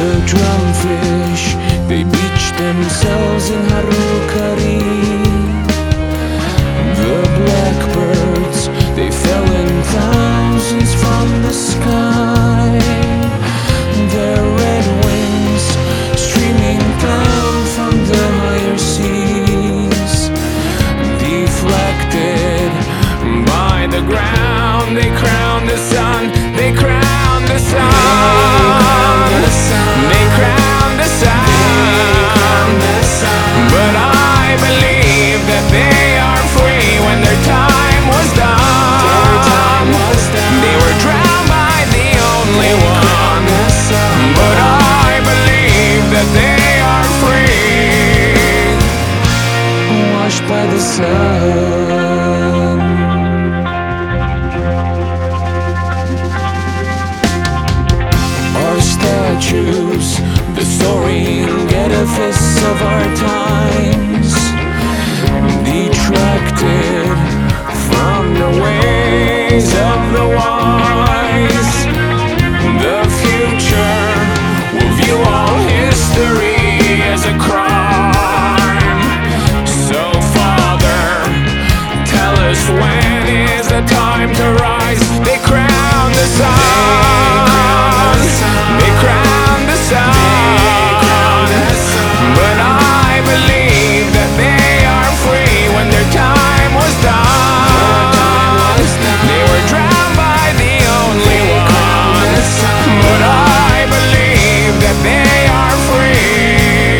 The drumfish, they beach themselves in Harukkari. The blackbirds, they fell in thousands from the sky. Their red wings streaming down from the higher seas, deflected by the ground. They crown the sun, they crown the sun. They crown the sun, but I believe that they are free when their time was done. They were drowned by the only one, but I believe that they are free, washed by the sun. Our statues, the soaring edifice of our times, detracted from the ways of the wise. The future will view all history as a crime. So Father, tell us, when is the time to rise? They crown the sun, they crown the sun, but I believe that they are free when their time was done. They were drowned by the only one, but I believe that they are free.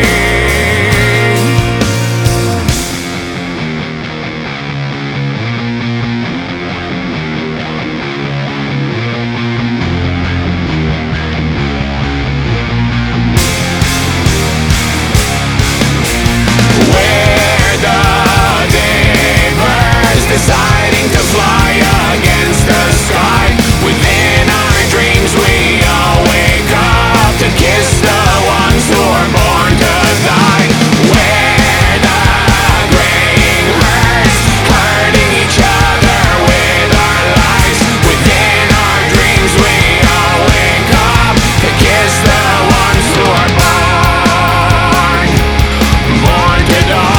Deciding to fly against the sky. Within our dreams we all wake up to kiss the ones who are born to die. Where the graying hurts, hurting each other with our lives. Within our dreams we all wake up to kiss the ones who are born to die.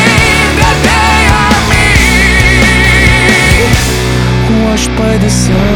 Washed by the sun.